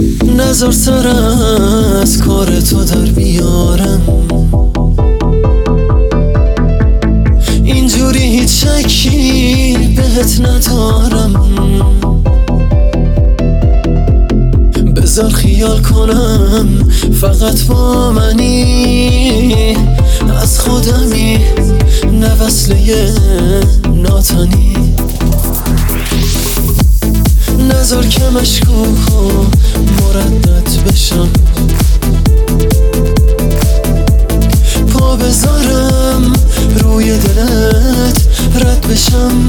نذار سر از کار تو در بیارم، اینجوری هیچ شکی بهت ندارم. بذار خیال کنم فقط با منی، از خودمی نه وصله ناتنی. نذار که مشکوک و مردد بشم، پا بذارم روی دلت رد بشم.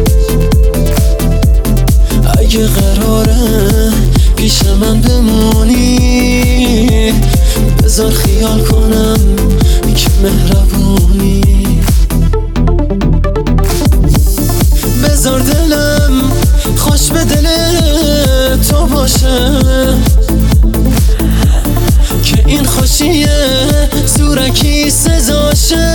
اگه قراره پیش من بمونی، بذار خیال کنم که مهربونی. بذار دلم خوش به دل تو باشه، که این خوشیه زورکی سزاشه.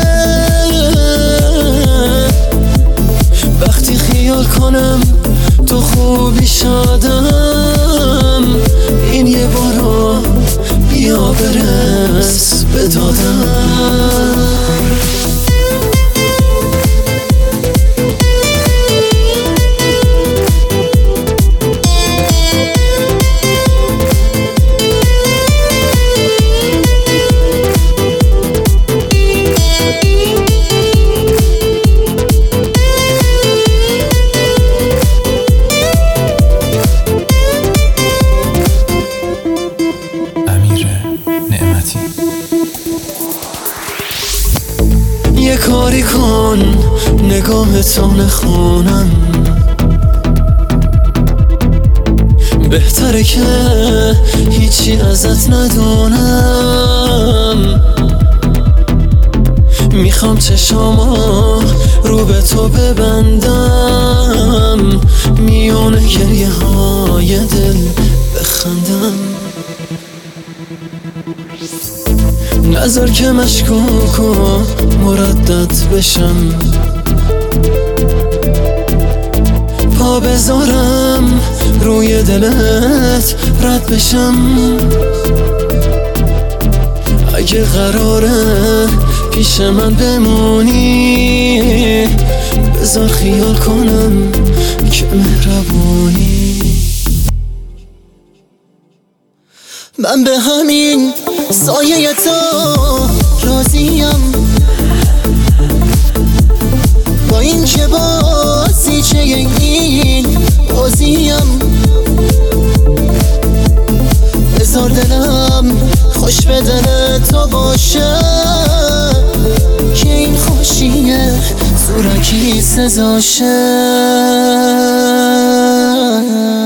وقتی خیال کنم تو خوبی شادم، این یه بارو بیا برس به دادم. یه کاری کن نگاه تو نخونم، بهتره که هیچی ازت ندونم. میخوام چشامو رو به تو ببندم، میونه گریه های دل بخندم. نذار که مشکوک و مردد بشم، پا بذارم روی دلت رد بشم. اگه قراره پیش من بمونی، بذار خیال کنم که مهربونی. من به همین سایه تو راضیم، با این که بازیچه این بازیم. بذار دلم خوش به دل تو باشه، که این خوشیه زورکی سزاشه.